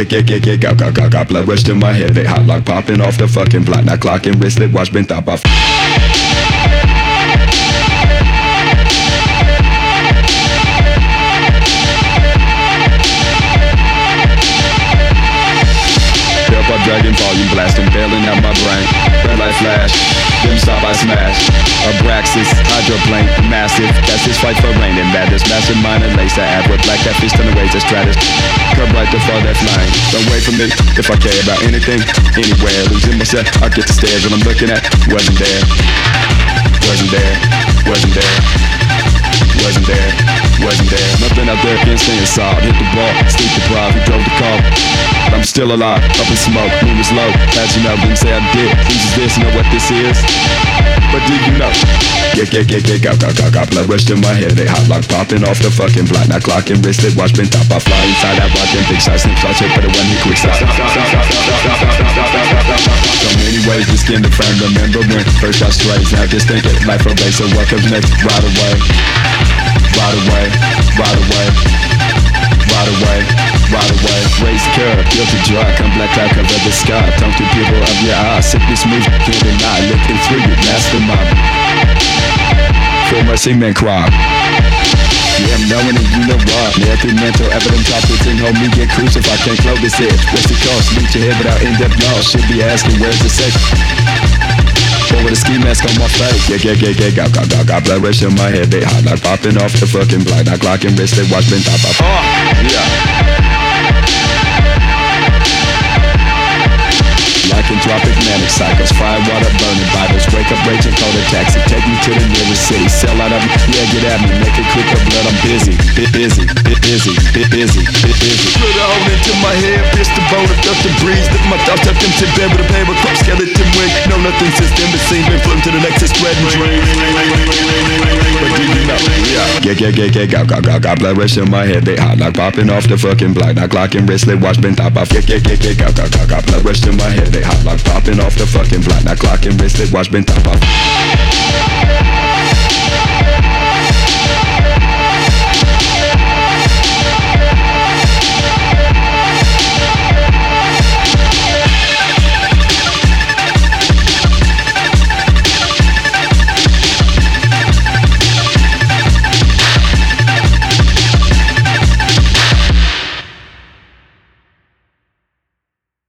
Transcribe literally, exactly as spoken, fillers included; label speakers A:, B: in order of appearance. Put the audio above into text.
A: get, get, get, get, got, got, got, got blood rush to my head. They hot like popping off the fucking block. Now clock and wristlet watch been top off. Dragon volume blasting, bailing out my brain. Red light flash, dim stop I smash. Abraxas, hydroplane, massive. That's his fight for rain and madness. Mastermind and lace the ad with black catfish turn away to stratus. Come right to fall that flying. Don't wait for me if I care about anything, anywhere. Losing myself, I get the stares when I'm looking at. Wasn't there, wasn't there, wasn't there, wasn't there, wasn't there. Nothing out there can stay inside. Hit the ball, sleep deprived, he drove the car. I'm still alive, up in smoke, moon is low. As you know, didn't say I did. Who's is this, know what this is? But do you know? Get, get, get, get, got, got, got, got blood rush to my head. They hot like popping off the fucking block. Now clock and wristlet, watch been top. I fly inside, I rock them big shots. Snip shots, hit for the one he quick stop. So many ways to skin the frame. Remember when first I strayed. Now just think it, life or base. So what comes next? Right away, right away, right away, right away, right away. Raise curve, guilty dry, come black cloud cover the sky. Tongue to people of your eyes. Sickness moves, can't deny. Looking through you, mastermind. For mercy, man, cry. Yeah, I'm knowing it, you know why. Yeah, through mental evidence, operating, hold me, get crucified. Can't close this head. What's the cost? Meet your head without in-depth knowledge. Should be asking, where's the safe? Or with a ski mask on my face. Yeah, yeah, yeah, yeah, got, got, got, got blood rush in my head. They hot like popping off the fucking block. Now clock and wrist, they watch been top off. Oh, yeah. Lycanthropic manic cycles, fire water burning Bibles, wake up raging, call a taxi, take me to the nearest city, sell out of me, yeah get at me, make it quick up blood, I'm busy, bit busy, bit busy, bit busy, bit busy. Put a hole into my head, pierce the bone, I felt the breeze, lift my thoughts up into bed with a paper crop skeleton wig, no nothing since then but seen, been floating to the next, spreading dreams. But do you know, yeah. Get, get, get, get, got, got, got, got blood rush in my head, they hot like popping off the fucking block, now clock and wristlet, watch been top off, get, get, get, get, got, got, got, got blood rush in my head, they hot like popping off the fucking block. Now clock and wristlet, watch been top off.